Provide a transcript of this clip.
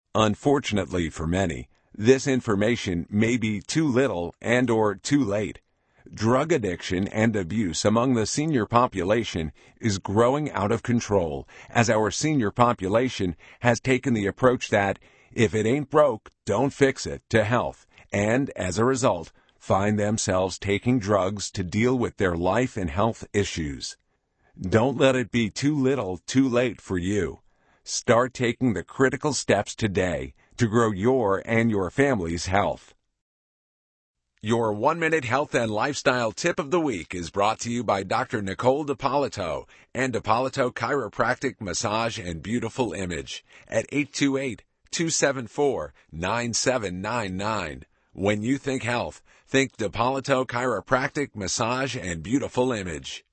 Unfortunately for many, this information may be too little and/or too late. Drug addiction and abuse among the senior population is growing out of control as our senior population has taken the approach that if it ain't broke, don't fix it to health, and as a result, find themselves taking drugs to deal with their life and health issues. Don't let it be too little, too late for you. Start taking the critical steps today to grow your and your family's health. Your 1-minute health and lifestyle tip of the week is brought to you by Dr. Nicole DiPolito and DiPolito Chiropractic Massage and Beautiful Image at 828-274-9799. When you think health, think DiPolito Chiropractic Massage and Beautiful Image.